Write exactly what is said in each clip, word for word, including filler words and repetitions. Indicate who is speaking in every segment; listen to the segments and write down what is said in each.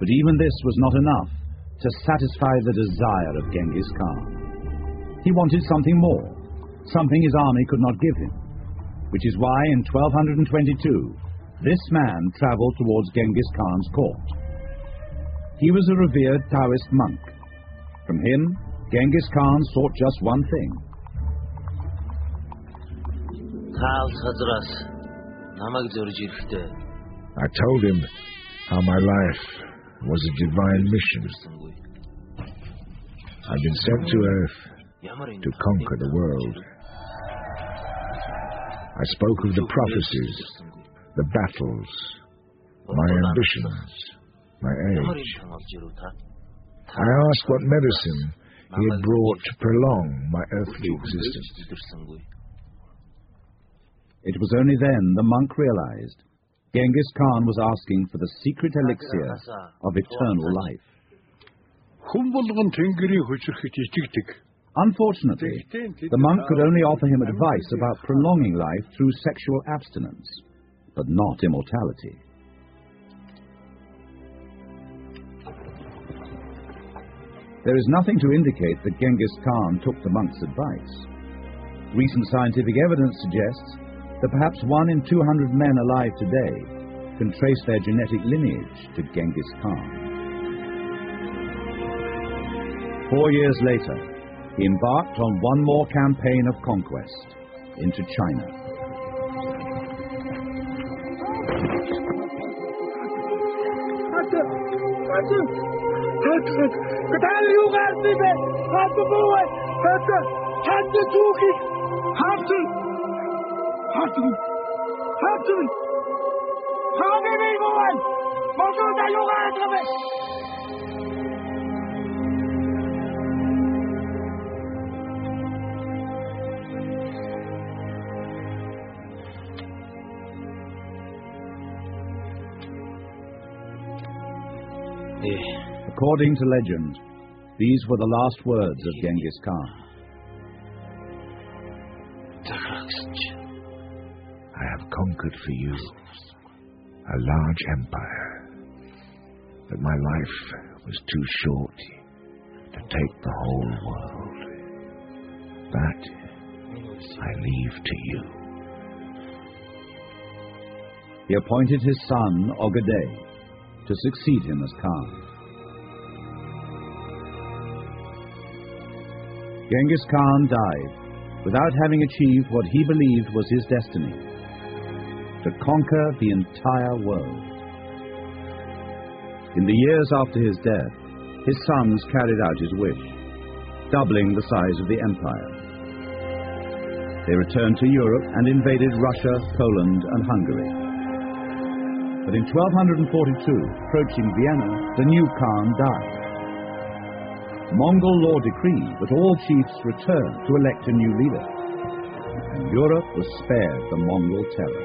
Speaker 1: But even this was not enough to satisfy the desire of Genghis Khan. He wanted something more, something his army could not give him, which is why in twelve twenty-two this man traveled towards Genghis Khan's court. He was a revered Taoist monk. From him, Genghis Khan sought just one thing.
Speaker 2: I told him how my life was a divine mission. I've been sent to Earth to conquer the world. I spoke of the prophecies, the battles, my ambitions, my age. I asked what medicine he had brought to prolong my earthly existence.
Speaker 1: It was only then the monk realized Genghis Khan was asking for the secret elixir of eternal life. Unfortunately, the monk could only offer him advice about prolonging life through sexual abstinence, but not immortality. There is nothing to indicate that Genghis Khan took the monk's advice. Recent scientific evidence suggests that perhaps one in two hundred men alive today can trace their genetic lineage to Genghis Khan. Four years later, he embarked on one more campaign of conquest into China. According to legend, these were the last words of Genghis Khan.
Speaker 2: I have conquered for you a large empire, but my life was too short to take the whole world. That I leave to you.
Speaker 1: He appointed his son, Ogadei, to succeed him as Khan. Genghis Khan died without having achieved what he believed was his destiny, to conquer the entire world. In the years after his death, his sons carried out his wish, doubling the size of the empire. They returned to Europe and invaded Russia, Poland, and Hungary. But in twelve forty-two, approaching Vienna, the new Khan died. Mongol law decreed that all chiefs return to elect a new leader, and Europe was spared the Mongol terror.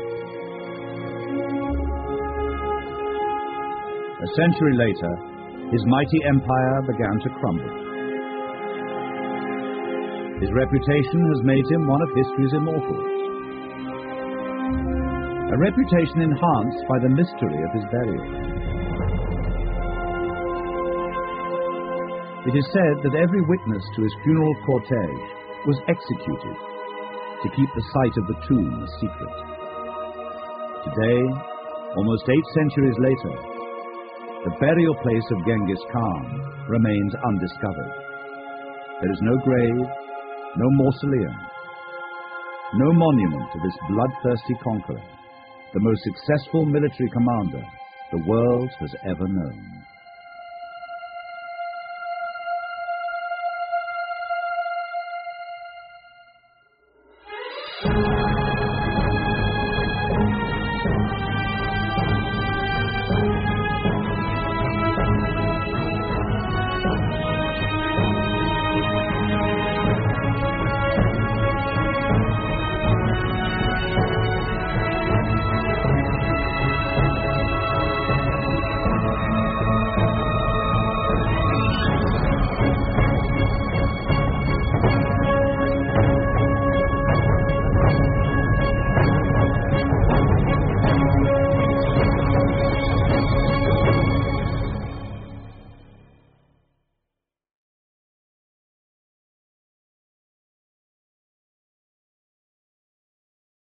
Speaker 1: A century later, his mighty empire began to crumble. His reputation has made him one of history's immortals, a reputation enhanced by the mystery of his burial. It is said that every witness to his funeral cortege was executed to keep the site of the tomb a secret. Today, almost eight centuries later, the burial place of Genghis Khan remains undiscovered. There is no grave, no mausoleum, no monument to this bloodthirsty conqueror, the most successful military commander the world has ever known.